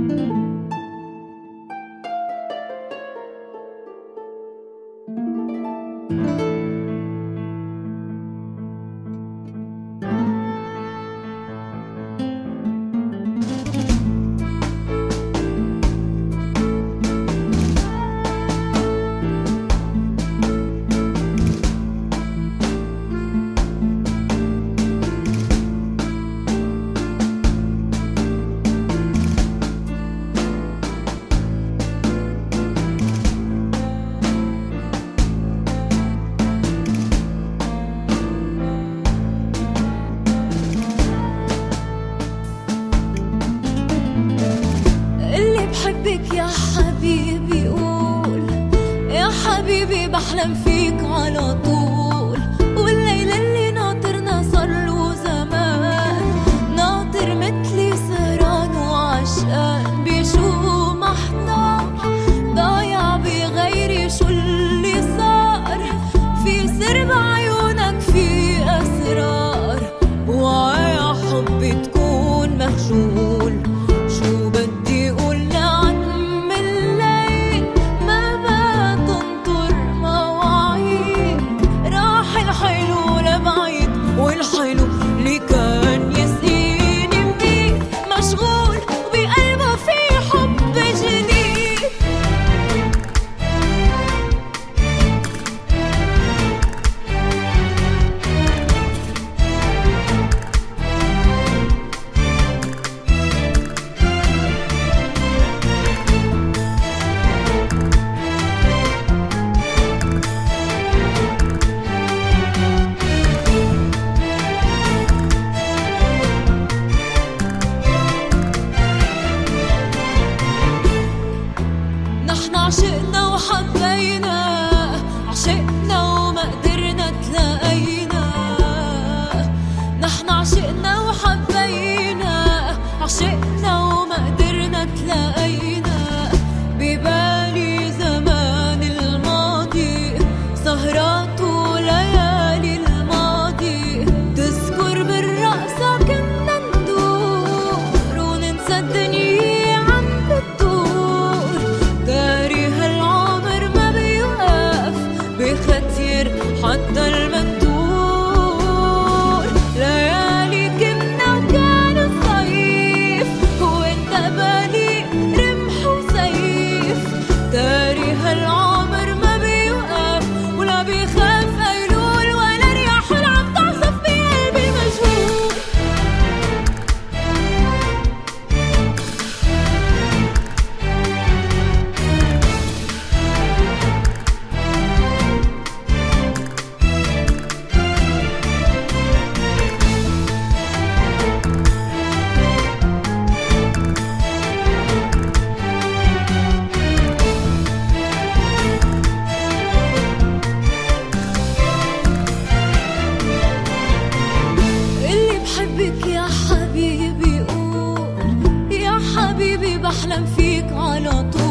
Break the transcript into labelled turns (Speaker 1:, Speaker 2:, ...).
Speaker 1: بحبك يا حبيبي، قول يا حبيبي بحلم فيك على طول. والليل اللي ناطرنا صارله زمان، ناطر مثلي سهران وعشقان، بشو محتار ضايع بغيري، شو اللي صار؟ في سر بعيونك، في أسرار، وعيا حبي تكون مهجول. شو بدي قول لعتم الليل، ما بتنطر مواعيد، راح الحلو لبعيد، والحلو اللي كان يسقيني منيد، مشغول وبقلبه في حب جديد. عشقنا وحبينا، عشقنا وما قدرنا تلاقينا. نحن عشقنا وحبينا، عشقنا وما قدرنا تلاقينا. ببالي زمان الماضي، سهرات وليالي الماضي، تذكر بالرقصة كنا ندور وننسى الدنيا عم بتدور. داري هالعمر ما بيوقف بختير حتى المندور. ليالي كنا وكان الصيف، وانت بالي رمح وسيف. داري هالعمر ما بيوقف ولا بيخاف أيلول ولا رياح عم تعصف بقلبي مجهول. بحبك يا حبيبي، قول يا حبيبي بحلم فيك على طول.